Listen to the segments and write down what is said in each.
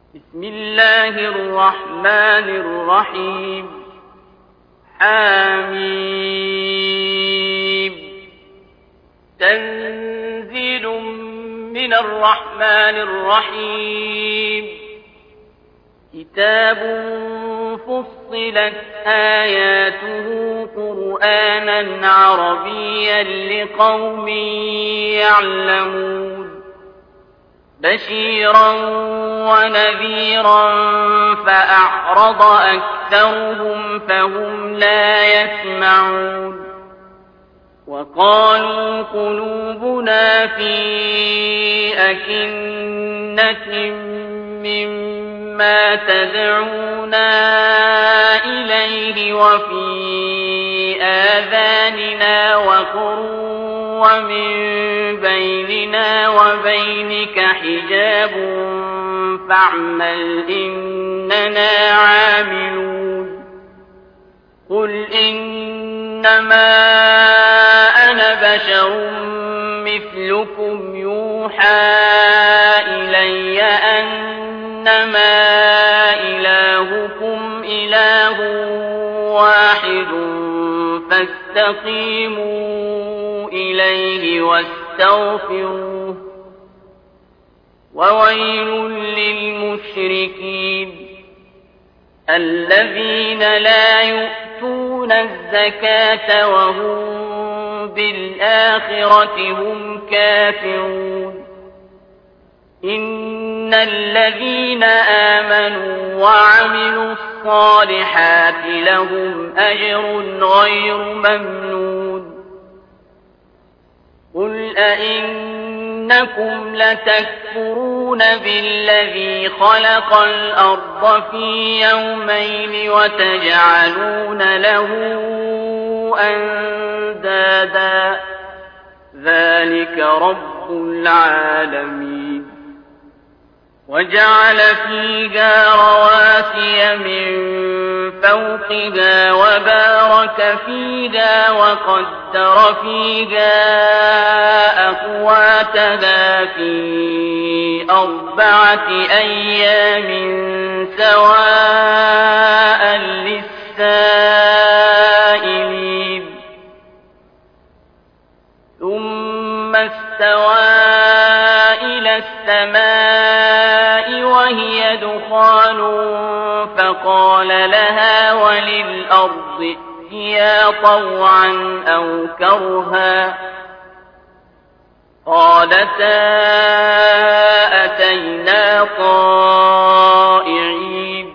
بسم الله الرحمن الرحيم. حميم. تنزيل من الرحمن الرحيم. كتاب فصلت آياته قرآنا عربيا لقوم يعلمون بشيرا ونذيرا فأعرض أكثرهم فهم لا يسمعون وقالوا قلوبنا في أكنة مما تدعونا إليه وفي آذاننا وقر ومن بيننا وبينك حجاب فاعمل إننا عاملون قل إنما أنا بشر مثلكم يوحى إلي أنما إلهكم إله واحد فاستقيموا إليه واستغفروه وويل للمشركين الذين لا يؤتون الزكاة وهم بالآخرة هم كافرون إن الذين آمنوا وعملوا الصالحات لهم أجر غير ممنون قل أئنكم لتكفرون بالذي خلق الأرض في يومين وتجعلون له أندادا ذلك رب العالمين وجعل فيها رواسي من فوقها وبارك فيها وقدر فيها أقواتها في 4 أيام سواء للسائلين ثم استوى إلى السماء وهي دخان فقال لها وللأرض ائتيا طوعا أو كرها قالتا أتينا طائعين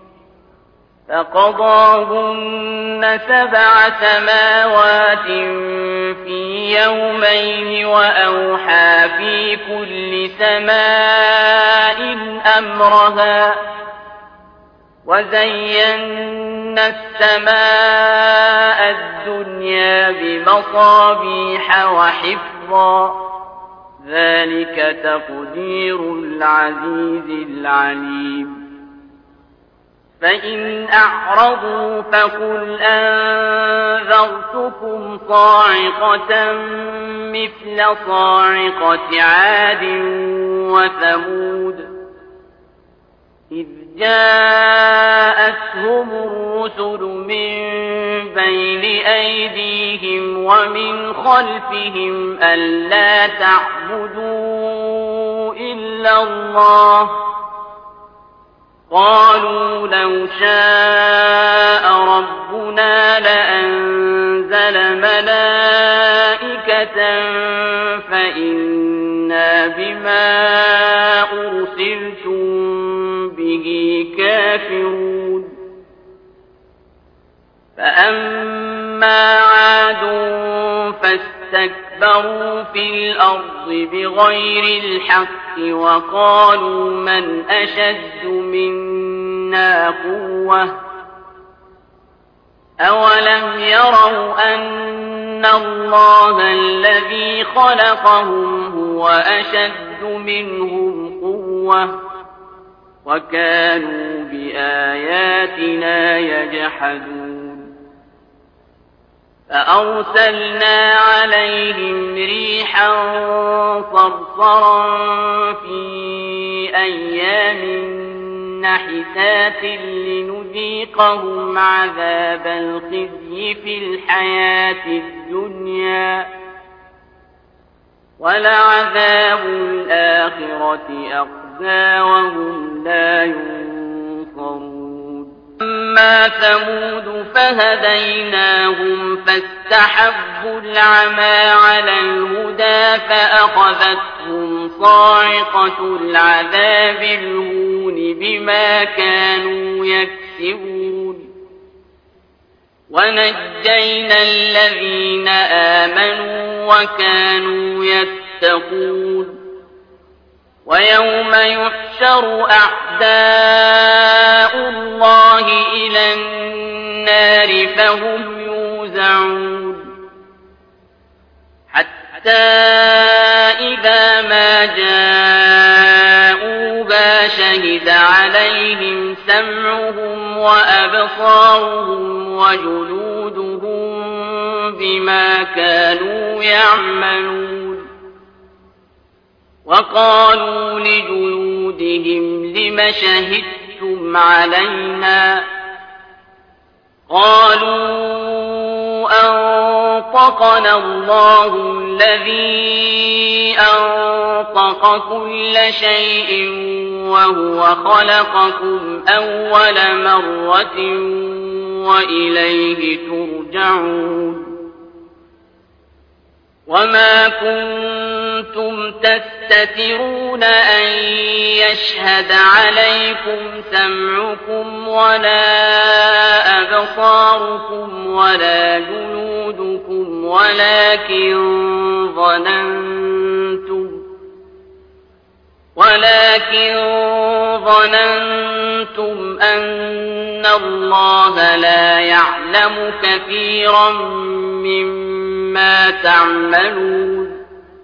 فقضاهن 7 سماوات في يومين وأوحى في كل سماء أمرها وزينا السماء الدنيا بمصابيح وحفظا ذلك تقدير العزيز العليم فإن أعرضوا فقل أنذرتكم صاعقة مثل صاعقة عاد وثمود إذ جاءتهم الرسل من بين أيديهم ومن خلفهم ألا تعبدوا إلا الله قالوا لو شاء ربنا لأنزل ملائكة فإنا بما أرسلتم به كافرون فأما عاد فاستكبروا في الأرض بغير الحق وقالوا من أشد منا قوة أولم يروا أن الله الذي خلقهم هو أشد منهم قوة وكانوا بآياتنا يجحدون فأرسلنا عليهم ريحا صرصرا في أيام حسات لنذيقهم عذاب الخزي في الحياة الدنيا ولعذاب الآخرة أخزى وهم لا ينصرون. أما ثمود فهديناهم فاستحبوا العمى على الهدى فأخذتهم صاعقة العذاب الهون بما كانوا يكسبون. ونجينا الذين آمنوا وكانوا يتقون. ويوم يحشر أعداء الله إلى النار فهم يوزعون حتى إذا ما جاءوها شهد عليهم سمعهم وأبصارهم وجلودهم بما كانوا يعملون. وقالوا لجلودهم لم شهدتم علينا قالوا أنطقنا الله الذي أنطق كل شيء وهو خلقكم أول مرة وإليه ترجعون. وما كنتم تستترون أن يشهد عليكم سمعكم ولا أبصاركم ولا جلودكم ولكن ظننتم أن الله لا يعلم كثيرا مما تعملون.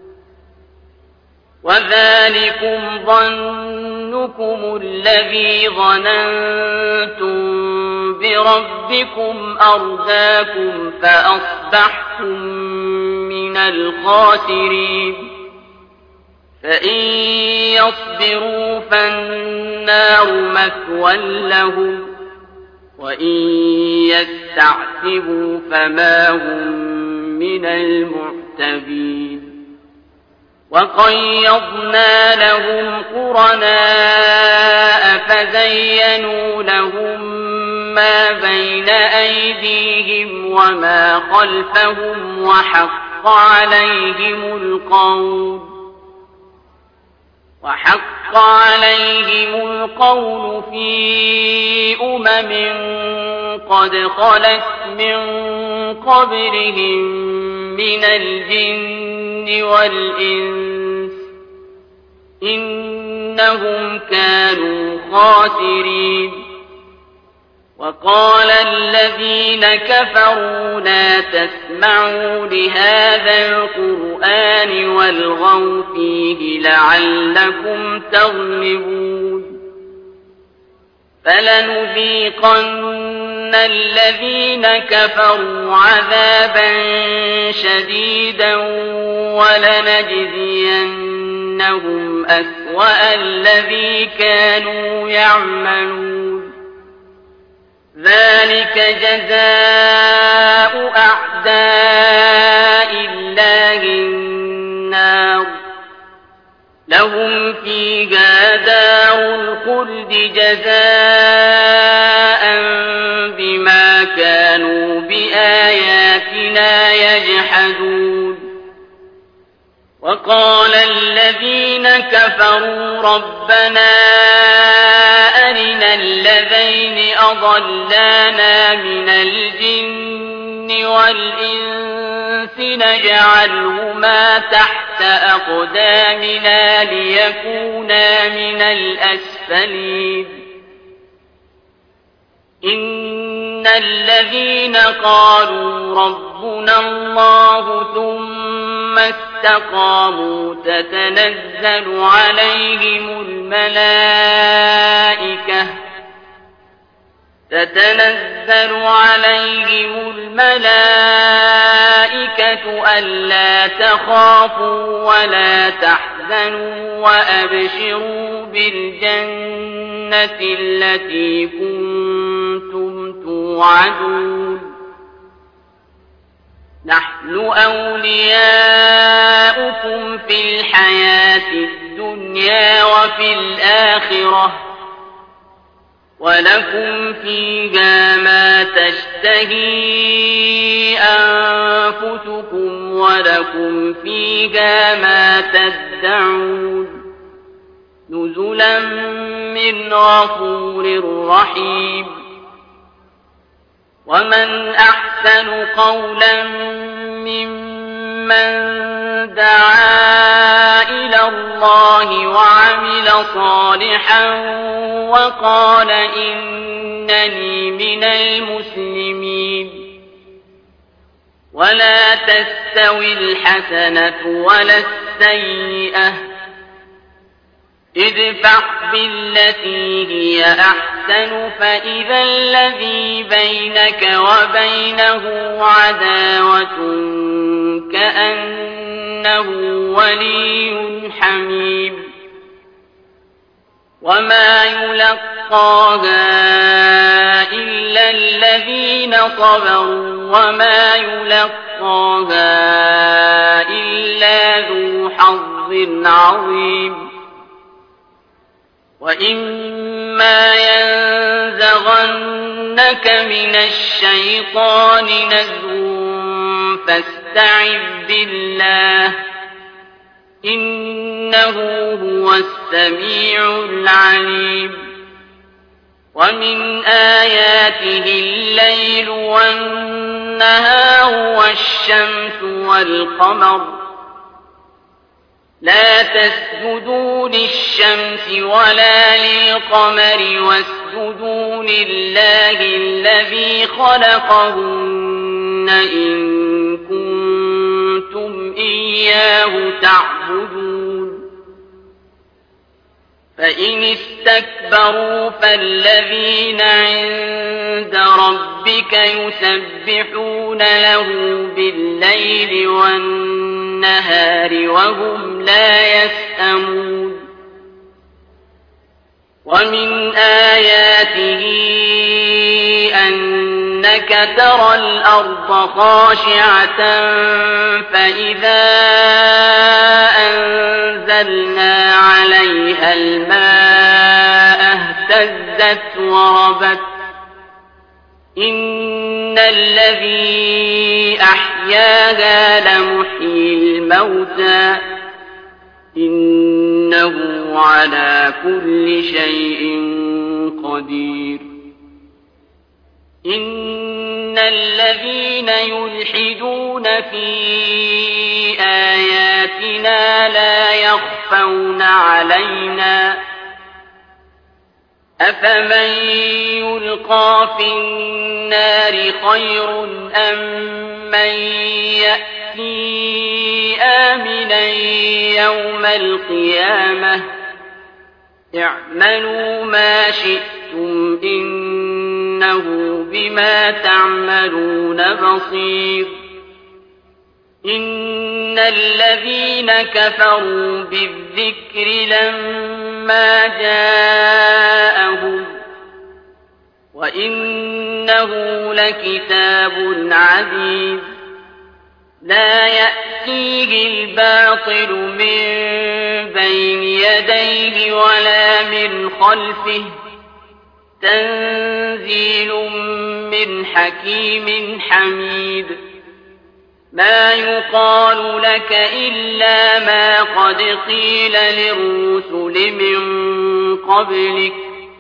وذلكم ظنكم الذي ظننتم بربكم أرداكم فأصبحتم من الخاسرين. فإن يصبروا فالنار مثوى لهم وإن يستعتبوا فما هم من المعتبين. وقيضنا لهم قرناء فزينوا لهم ما بين أيديهم وما خلفهم وحق عليهم القول في قد خلت من قبلهم من الجن والإنس إنهم كانوا خاسرين. وقال الذين كفروا لا تسمعوا لهذا القرآن والغوا فيه لعلكم تغلبون. فلنذيقن الذين كفروا عذابا شديدا ولنجزينهم أسوأ الذي كانوا يعملون. ذلك جزاء أعداء الله النار لهم فيها دار الخلد جزاء بما كانوا بآياتنا يجحدون. وقال الذين كفروا ربنا أرنا الذين أضلانا من الجن والإنس نجعلهما تحت أقدامنا ليكونا من الأسفلين. إن الذين قالوا ربنا الله ثم استقاموا تتنزل عليهم تتنزل عليهم الملائكة ألا تخافوا ولا تحزنوا وأبشروا بالجنة التي كنتم توعدون نحن أولياؤكم في الحياة الدنيا وفي الآخرة ولكم فيها ما تشتهي أنفسكم ولكم فيها ما تدعون نزلا من غفور رحيم ومن أحسن قولا ممن دعا إلى الله وعمل صالحا وقال إنني من المسلمين ولا تستوي الحسنة ولا السيئة ادفع بالتي هي أحسن فإذا الذي بينك وبينه عداوة كأنه ولي حميم وما يلقاها إلا الذين صبروا وما يلقاها إلا ذو حظ عظيم وإما ينزغنك من الشيطان نزغ فاستعذ بالله إنه هو السميع العليم ومن آياته الليل والنهار والشمس والقمر لا تسجدوا للشمس ولا للقمر واسجدوا لله الذي خلقهن إن كنتم إياه تعبدون فإن استكبروا فالذين عند ربك يسبحون له بالليل والنهار وهم لا يسأمون ومن آياته أنك ترى الأرض خاشعة فإذا أنزلنا عليها الماء اهتزت وربت إن الذي أحياها لمحيي الموتى إنه على كل شيء قدير إن الذين يلحدون في آياتنا لا يخفون علينا أفمن يلقى في النار خير أم من يأتي آمنا يوم القيامة اعملوا ما شئتم إنه بما تعملون بصير إن الذين كفروا بالذكر لما جاءهم وإنه لكتاب عزيز لا يأتيه الباطل من بين يديه ولا من خلفه تنزيل من حكيم حميد ما يقال لك إلا ما قد قيل للرسل من قبلك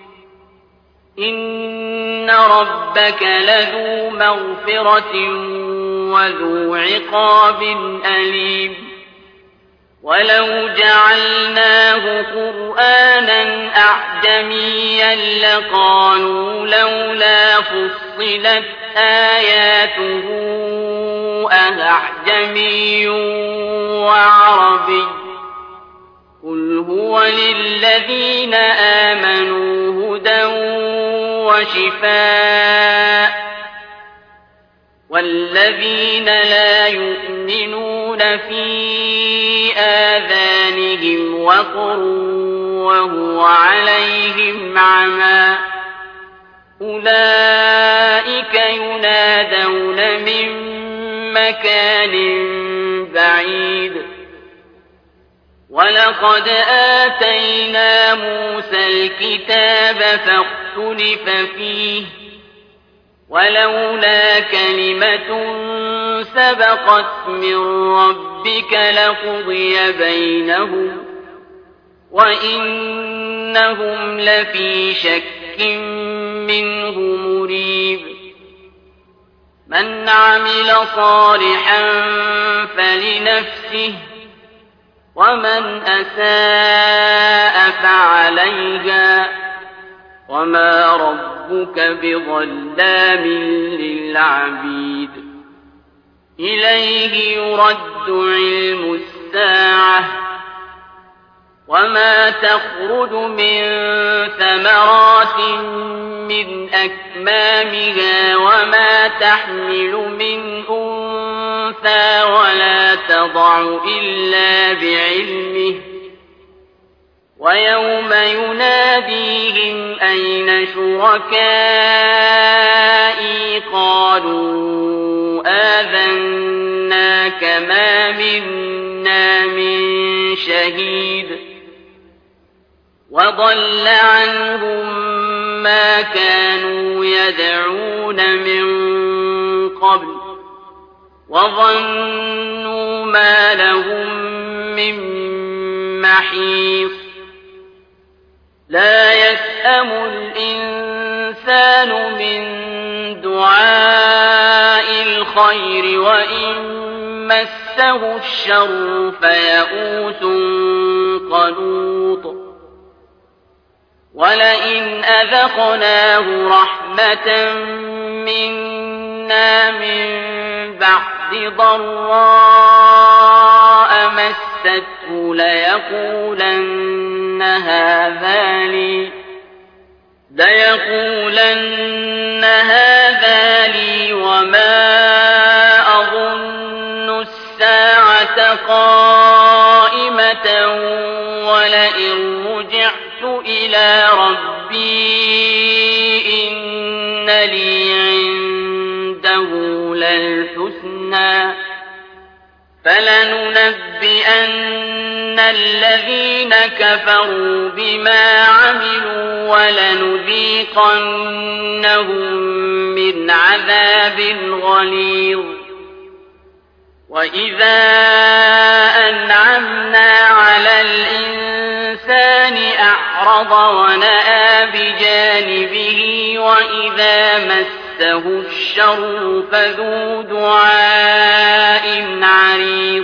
إن ربك لذو مغفرة وذو عقاب أليم ولو جعلناه قرآنا أعجميا لقالوا لولا فصلت آياته أعجمي وعربي قل هو للذين آمنوا هدى وشفاء والذين لا يؤمنون في آذانهم وقر وهو عليهم عمى أولئك ينادون من مكان بعيد ولقد آتينا موسى الكتاب فاختلف فيه ولولا كلمة سبقت من ربك لقضي بينهم وإنهم لفي شك منه مريب من عمل صالحا فلنفسه ومن أساء فعليها وما ربك بظلام للعبيد إليه يرد علم الساعة وما تخرج من ثمرات من أكمامها وما تحمل من أنثى ولا تضع إلا بعلمه ويوم يناديهم أين شركائي قالوا آذناك ما منا من شهيد وضل عنهم ما كانوا يدعون من قبل وظنوا ما لهم من محيص لا يسأم الإنسان من دعاء الخير وإن مسه الشر فيئوس قنوط ولئن أذقناه رحمة منا من بعد ضراء مسته ليقولن هذا لي وما أظن الساعة قائمة ولئن رجعت إلى ربي إن لي عنده للحسنى فلننبئن الذين كفروا بما عملوا ولنذيقنهم من عذاب غليظ وإذا أنعمنا على الإنسان أعرض ونأى بجانبه وإذا مسه الشر فذو دعاء عريض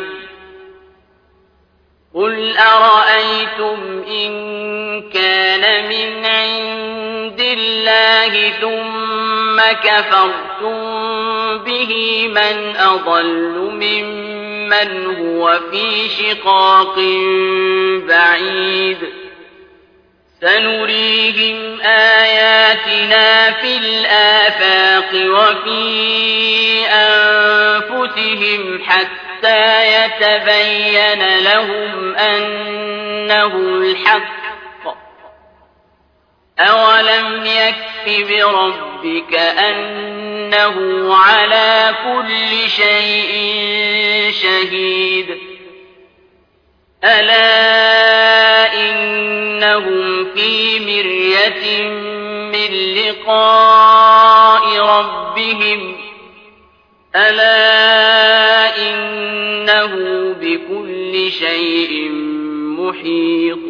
قل أرأيتم إن كان من عند الله ثم كفرتم به من أضل ممن هو في شقاق بعيد سنريهم آياتنا في الآفاق وفي أنفسهم حتى يتبين لهم أنه الحق أولم يكف بربك أنه على كل شيء شهيد ألا إنهم في مرية من لقاء ربهم ألا إنه بكل شيء محيط